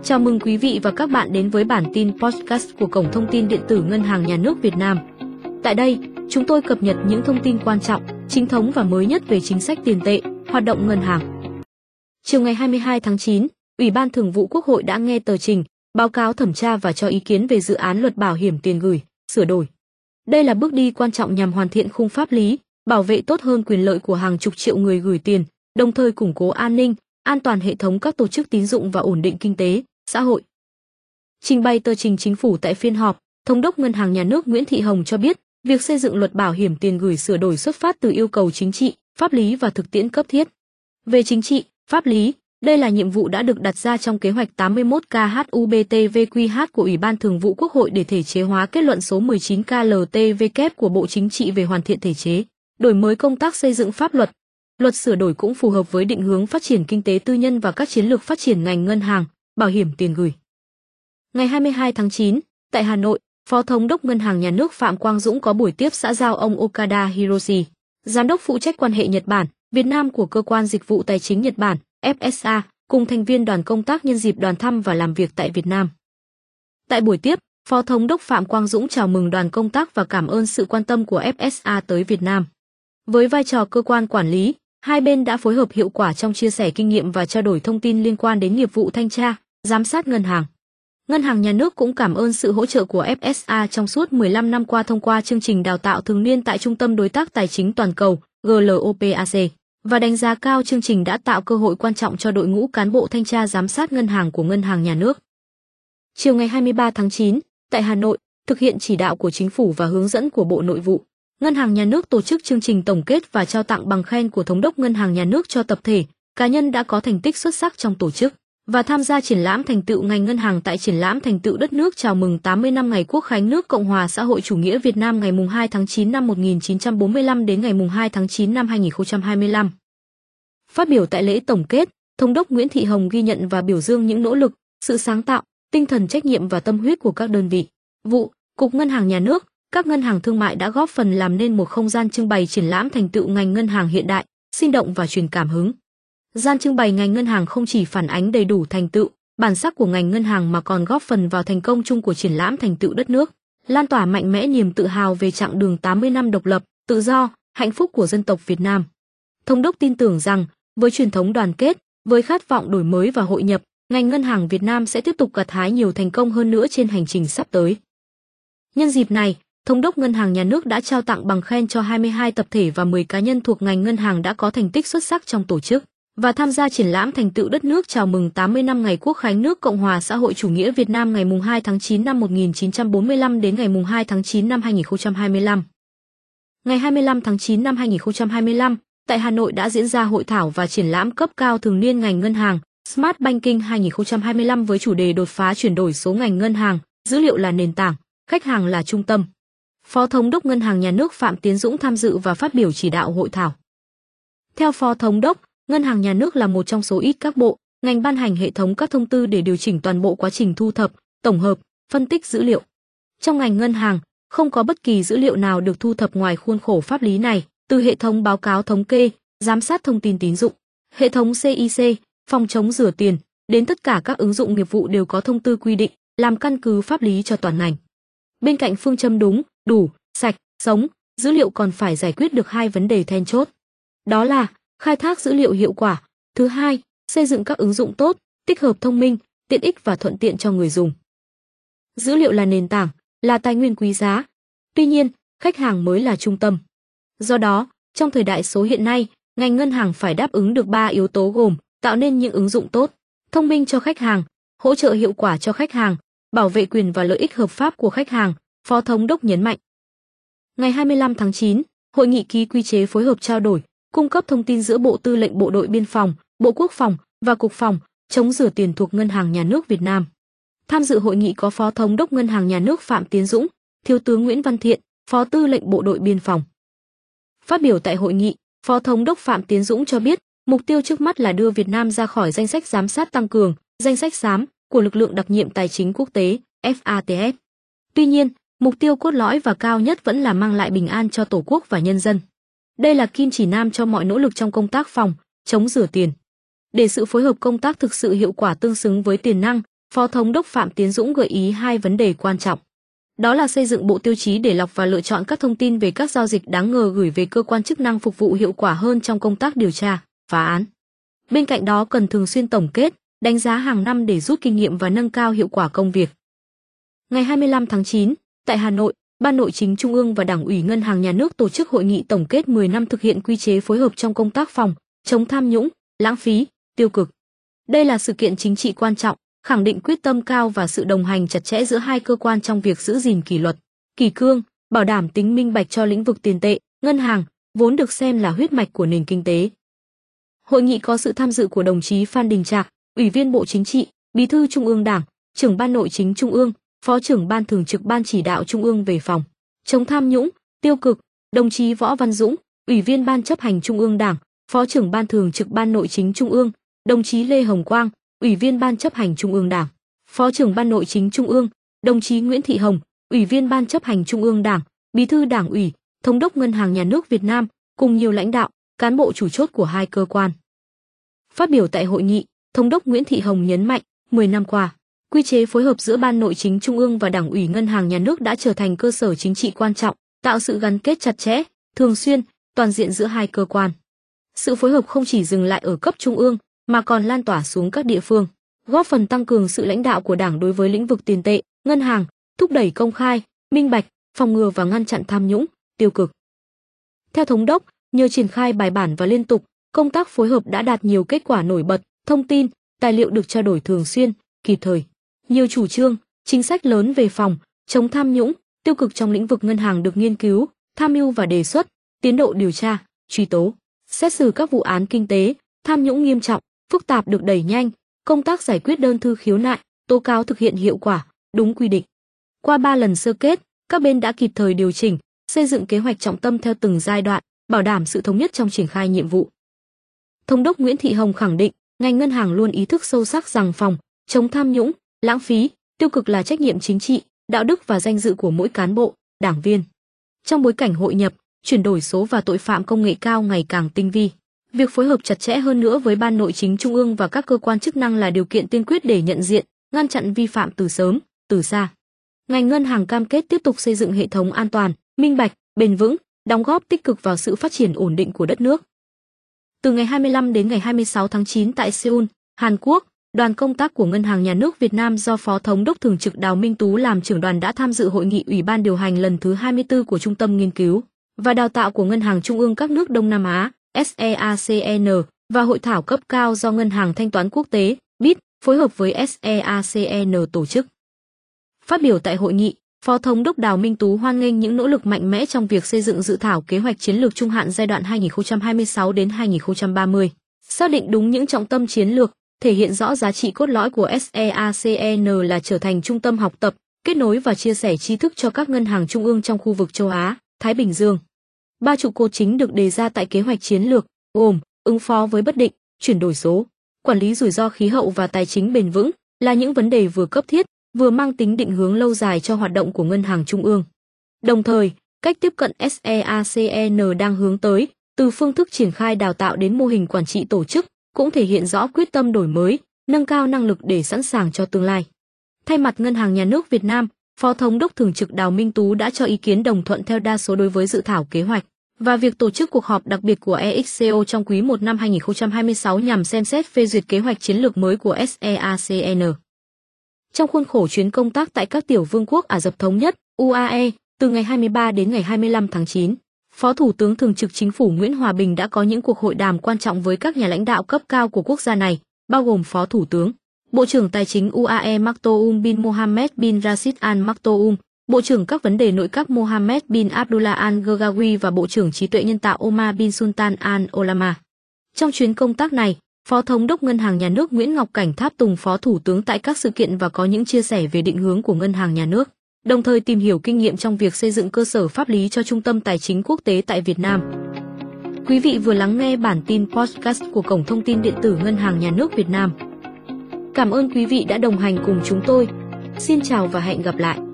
Chào mừng quý vị và các bạn đến với bản tin podcast của Cổng Thông tin Điện tử Ngân hàng Nhà nước Việt Nam. Tại đây, chúng tôi cập nhật những thông tin quan trọng, chính thống và mới nhất về chính sách tiền tệ, hoạt động ngân hàng. Chiều ngày 22 tháng 9, Ủy ban Thường vụ Quốc hội đã nghe tờ trình, báo cáo thẩm tra và cho ý kiến về dự án luật bảo hiểm tiền gửi, sửa đổi. Đây là bước đi quan trọng nhằm hoàn thiện khung pháp lý, bảo vệ tốt hơn quyền lợi của hàng chục triệu người gửi tiền, đồng thời củng cố an ninh, an toàn hệ thống các tổ chức tín dụng và ổn định kinh tế, xã hội. Trình bày tờ trình chính phủ tại phiên họp, Thống đốc Ngân hàng Nhà nước Nguyễn Thị Hồng cho biết, việc xây dựng luật bảo hiểm tiền gửi sửa đổi xuất phát từ yêu cầu chính trị, pháp lý và thực tiễn cấp thiết. Về chính trị, pháp lý, đây là nhiệm vụ đã được đặt ra trong kế hoạch 81 KHUBTVQH của Ủy ban Thường vụ Quốc hội để thể chế hóa kết luận số 19 KLTVK của Bộ Chính trị về hoàn thiện thể chế, đổi mới công tác xây dựng pháp luật. Luật sửa đổi cũng phù hợp với định hướng phát triển kinh tế tư nhân và các chiến lược phát triển ngành ngân hàng, bảo hiểm tiền gửi. Ngày 22 tháng 9, tại Hà Nội, Phó Thống đốc Ngân hàng Nhà nước Phạm Quang Dũng có buổi tiếp xã giao ông Okada Hiroshi, Giám đốc phụ trách quan hệ Nhật Bản, Việt Nam của Cơ quan Dịch vụ Tài chính Nhật Bản, FSA, cùng thành viên đoàn công tác nhân dịp đoàn thăm và làm việc tại Việt Nam. Tại buổi tiếp, Phó Thống đốc Phạm Quang Dũng chào mừng đoàn công tác và cảm ơn sự quan tâm của FSA tới Việt Nam. Với vai trò cơ quan quản lý, hai bên đã phối hợp hiệu quả trong chia sẻ kinh nghiệm và trao đổi thông tin liên quan đến nghiệp vụ thanh tra, giám sát ngân hàng. Ngân hàng Nhà nước cũng cảm ơn sự hỗ trợ của FSA trong suốt 15 năm qua thông qua chương trình đào tạo thường niên tại Trung tâm Đối tác Tài chính Toàn cầu, GLOPAC, và đánh giá cao chương trình đã tạo cơ hội quan trọng cho đội ngũ cán bộ thanh tra giám sát ngân hàng của Ngân hàng Nhà nước. Chiều ngày 23 tháng 9, tại Hà Nội, thực hiện chỉ đạo của Chính phủ và hướng dẫn của Bộ Nội vụ, Ngân hàng Nhà nước tổ chức chương trình tổng kết và trao tặng bằng khen của Thống đốc Ngân hàng Nhà nước cho tập thể, cá nhân đã có thành tích xuất sắc trong tổ chức và tham gia triển lãm thành tựu ngành ngân hàng tại triển lãm thành tựu đất nước chào mừng 80 năm ngày Quốc khánh nước Cộng hòa xã hội chủ nghĩa Việt Nam ngày 2 tháng 9 năm 1945 đến ngày 2 tháng 9 năm 2025. Phát biểu tại lễ tổng kết, Thống đốc Nguyễn Thị Hồng ghi nhận và biểu dương những nỗ lực, sự sáng tạo, tinh thần trách nhiệm và tâm huyết của các đơn vị, vụ, cục Ngân hàng Nhà nước, các ngân hàng thương mại đã góp phần làm nên một không gian trưng bày triển lãm thành tựu ngành ngân hàng hiện đại, sinh động và truyền cảm hứng. Gian trưng bày ngành ngân hàng không chỉ phản ánh đầy đủ thành tựu, bản sắc của ngành ngân hàng mà còn góp phần vào thành công chung của triển lãm thành tựu đất nước, lan tỏa mạnh mẽ niềm tự hào về chặng đường 80 năm độc lập, tự do, hạnh phúc của dân tộc Việt Nam. Thống đốc tin tưởng rằng, với truyền thống đoàn kết, với khát vọng đổi mới và hội nhập, ngành ngân hàng Việt Nam sẽ tiếp tục gặt hái nhiều thành công hơn nữa trên hành trình sắp tới. Nhân dịp này, Thống đốc Ngân hàng Nhà nước đã trao tặng bằng khen cho 22 tập thể và 10 cá nhân thuộc ngành ngân hàng đã có thành tích xuất sắc trong tổ chức và tham gia triển lãm thành tựu đất nước chào mừng 80 năm ngày Quốc khánh nước Cộng hòa xã hội chủ nghĩa Việt Nam ngày 2 tháng 9 năm 1945 đến ngày 2 tháng 9 năm 2025. Ngày 25 tháng 9 năm 2025, tại Hà Nội đã diễn ra hội thảo và triển lãm cấp cao thường niên ngành ngân hàng Smart Banking 2025 với chủ đề đột phá chuyển đổi số ngành ngân hàng, dữ liệu là nền tảng, khách hàng là trung tâm. Phó Thống đốc Ngân hàng Nhà nước Phạm Tiến Dũng tham dự và phát biểu chỉ đạo hội thảo. Theo Phó Thống đốc, Ngân hàng Nhà nước là một trong số ít các bộ, ngành ban hành hệ thống các thông tư để điều chỉnh toàn bộ quá trình thu thập, tổng hợp, phân tích dữ liệu. Trong ngành ngân hàng, không có bất kỳ dữ liệu nào được thu thập ngoài khuôn khổ pháp lý này, từ hệ thống báo cáo thống kê, giám sát thông tin tín dụng, hệ thống CIC, phòng chống rửa tiền, đến tất cả các ứng dụng nghiệp vụ đều có thông tư quy định, làm căn cứ pháp lý cho toàn ngành. Bên cạnh phương châm đúng, đủ, sạch, sống, dữ liệu còn phải giải quyết được hai vấn đề then chốt. Đó là khai thác dữ liệu hiệu quả, thứ hai, xây dựng các ứng dụng tốt, tích hợp thông minh, tiện ích và thuận tiện cho người dùng. Dữ liệu là nền tảng, là tài nguyên quý giá. Tuy nhiên, khách hàng mới là trung tâm. Do đó, trong thời đại số hiện nay, ngành ngân hàng phải đáp ứng được 3 yếu tố gồm tạo nên những ứng dụng tốt, thông minh cho khách hàng, hỗ trợ hiệu quả cho khách hàng, bảo vệ quyền và lợi ích hợp pháp của khách hàng, Phó Thống đốc nhấn mạnh. Ngày 25 tháng 9, hội nghị ký quy chế phối hợp trao đổi, cung cấp thông tin giữa Bộ Tư lệnh Bộ đội Biên phòng, Bộ Quốc phòng và Cục phòng chống rửa tiền thuộc Ngân hàng Nhà nước Việt Nam. Tham dự hội nghị có Phó Thống đốc Ngân hàng Nhà nước Phạm Tiến Dũng, Thiếu tướng Nguyễn Văn Thiện, Phó Tư lệnh Bộ đội Biên phòng. Phát biểu tại hội nghị, Phó Thống đốc Phạm Tiến Dũng cho biết, mục tiêu trước mắt là đưa Việt Nam ra khỏi danh sách giám sát tăng cường, danh sách xám của lực lượng đặc nhiệm tài chính quốc tế, FATF. Tuy nhiên, mục tiêu cốt lõi và cao nhất vẫn là mang lại bình an cho Tổ quốc và nhân dân. Đây là kim chỉ nam cho mọi nỗ lực trong công tác phòng, chống rửa tiền. Để sự phối hợp công tác thực sự hiệu quả tương xứng với tiềm năng, Phó Thống đốc Phạm Tiến Dũng gợi ý hai vấn đề quan trọng. Đó là xây dựng bộ tiêu chí để lọc và lựa chọn các thông tin về các giao dịch đáng ngờ gửi về cơ quan chức năng phục vụ hiệu quả hơn trong công tác điều tra, phá án. Bên cạnh đó cần thường xuyên tổng kết, đánh giá hàng năm để rút kinh nghiệm và nâng cao hiệu quả công việc. Ngày 25 tháng 9, tại Hà Nội, Ban Nội chính Trung ương và Đảng ủy Ngân hàng Nhà nước tổ chức hội nghị tổng kết 10 năm thực hiện quy chế phối hợp trong công tác phòng, chống tham nhũng, lãng phí, tiêu cực. Đây là sự kiện chính trị quan trọng, khẳng định quyết tâm cao và sự đồng hành chặt chẽ giữa hai cơ quan trong việc giữ gìn kỷ luật, kỷ cương, bảo đảm tính minh bạch cho lĩnh vực tiền tệ, ngân hàng, vốn được xem là huyết mạch của nền kinh tế. Hội nghị có sự tham dự của đồng chí Phan Đình Trạc, Ủy viên Bộ Chính trị, Bí thư Trung ương Đảng, Trưởng Ban Nội chính Trung ương, Phó trưởng Ban Thường trực Ban Chỉ đạo Trung ương về phòng, chống tham nhũng, tiêu cực, đồng chí Võ Văn Dũng, Ủy viên Ban Chấp hành Trung ương Đảng, Phó trưởng Ban Thường trực Ban Nội chính Trung ương, đồng chí Lê Hồng Quang, Ủy viên Ban Chấp hành Trung ương Đảng, Phó trưởng Ban Nội chính Trung ương, đồng chí Nguyễn Thị Hồng, Ủy viên Ban Chấp hành Trung ương Đảng, Bí thư Đảng ủy, Thống đốc Ngân hàng Nhà nước Việt Nam, cùng nhiều lãnh đạo, cán bộ chủ chốt của hai cơ quan. Phát biểu tại hội nghị, Thống đốc Nguyễn Thị Hồng nhấn mạnh, 10 năm qua, quy chế phối hợp giữa Ban Nội chính Trung ương và Đảng ủy Ngân hàng Nhà nước đã trở thành cơ sở chính trị quan trọng, tạo sự gắn kết chặt chẽ, thường xuyên, toàn diện giữa hai cơ quan. Sự phối hợp không chỉ dừng lại ở cấp trung ương, mà còn lan tỏa xuống các địa phương, góp phần tăng cường sự lãnh đạo của Đảng đối với lĩnh vực tiền tệ, ngân hàng, thúc đẩy công khai, minh bạch, phòng ngừa và ngăn chặn tham nhũng, tiêu cực. Theo Thống đốc, nhờ triển khai bài bản và liên tục, công tác phối hợp đã đạt nhiều kết quả nổi bật, thông tin, tài liệu được trao đổi thường xuyên, kịp thời. Nhiều chủ trương, chính sách lớn về phòng, chống tham nhũng, tiêu cực trong lĩnh vực ngân hàng được nghiên cứu, tham mưu và đề xuất, tiến độ điều tra, truy tố, xét xử các vụ án kinh tế, tham nhũng nghiêm trọng, phức tạp được đẩy nhanh, công tác giải quyết đơn thư khiếu nại, tố cáo thực hiện hiệu quả, đúng quy định. Qua 3 lần sơ kết, các bên đã kịp thời điều chỉnh, xây dựng kế hoạch trọng tâm theo từng giai đoạn, bảo đảm sự thống nhất trong triển khai nhiệm vụ. Thống đốc Nguyễn Thị Hồng khẳng định, ngành ngân hàng luôn ý thức sâu sắc rằng phòng, chống tham nhũng, lãng phí, tiêu cực là trách nhiệm chính trị, đạo đức và danh dự của mỗi cán bộ, đảng viên. Trong bối cảnh hội nhập, chuyển đổi số và tội phạm công nghệ cao ngày càng tinh vi, việc phối hợp chặt chẽ hơn nữa với Ban Nội chính Trung ương và các cơ quan chức năng là điều kiện tiên quyết để nhận diện, ngăn chặn vi phạm từ sớm, từ xa. Ngành ngân hàng cam kết tiếp tục xây dựng hệ thống an toàn, minh bạch, bền vững, đóng góp tích cực vào sự phát triển ổn định của đất nước. Từ ngày 25 đến ngày 26 tháng 9 tại Seoul, Hàn Quốc, đoàn công tác của Ngân hàng Nhà nước Việt Nam do Phó Thống đốc Thường trực Đào Minh Tú làm trưởng đoàn đã tham dự hội nghị Ủy ban điều hành lần thứ 24 của Trung tâm Nghiên cứu và Đào tạo của Ngân hàng Trung ương các nước Đông Nam Á, SEACN, và hội thảo cấp cao do Ngân hàng Thanh toán Quốc tế, BIT, phối hợp với SEACN tổ chức. Phát biểu tại hội nghị, Phó Thống đốc Đào Minh Tú hoan nghênh những nỗ lực mạnh mẽ trong việc xây dựng dự thảo kế hoạch chiến lược trung hạn giai đoạn 2026 đến 2030, xác định đúng những trọng tâm chiến lược, thể hiện rõ giá trị cốt lõi của SEACN là trở thành trung tâm học tập, kết nối và chia sẻ tri thức cho các ngân hàng trung ương trong khu vực châu Á, Thái Bình Dương. 3 trụ cột chính được đề ra tại kế hoạch chiến lược gồm ứng phó với bất định, chuyển đổi số, quản lý rủi ro khí hậu và tài chính bền vững là những vấn đề vừa cấp thiết, vừa mang tính định hướng lâu dài cho hoạt động của Ngân hàng Trung ương. Đồng thời, cách tiếp cận SEACN đang hướng tới, từ phương thức triển khai đào tạo đến mô hình quản trị tổ chức, cũng thể hiện rõ quyết tâm đổi mới, nâng cao năng lực để sẵn sàng cho tương lai. Thay mặt Ngân hàng Nhà nước Việt Nam, Phó Thống đốc Thường trực Đào Minh Tú đã cho ý kiến đồng thuận theo đa số đối với dự thảo kế hoạch và việc tổ chức cuộc họp đặc biệt của EXCO trong quý 1 năm 2026 nhằm xem xét phê duyệt kế hoạch chiến lược mới của SEACN. Trong khuôn khổ chuyến công tác tại các tiểu vương quốc Ả Rập Thống Nhất, UAE, từ ngày 23 đến ngày 25 tháng 9, Phó Thủ tướng Thường trực Chính phủ Nguyễn Hòa Bình đã có những cuộc hội đàm quan trọng với các nhà lãnh đạo cấp cao của quốc gia này, bao gồm Phó Thủ tướng, Bộ trưởng Tài chính UAE Maktoum bin Mohammed bin Rashid Al Maktoum, Bộ trưởng các vấn đề nội các Mohammed bin Abdullah Al Ghawawi và Bộ trưởng trí tuệ nhân tạo Omar bin Sultan Al Olama. Trong chuyến công tác này, Phó Thống đốc Ngân hàng Nhà nước Nguyễn Ngọc Cảnh tháp tùng Phó Thủ tướng tại các sự kiện và có những chia sẻ về định hướng của Ngân hàng Nhà nước, đồng thời tìm hiểu kinh nghiệm trong việc xây dựng cơ sở pháp lý cho Trung tâm Tài chính Quốc tế tại Việt Nam. Quý vị vừa lắng nghe bản tin podcast của Cổng Thông tin Điện tử Ngân hàng Nhà nước Việt Nam. Cảm ơn quý vị đã đồng hành cùng chúng tôi. Xin chào và hẹn gặp lại.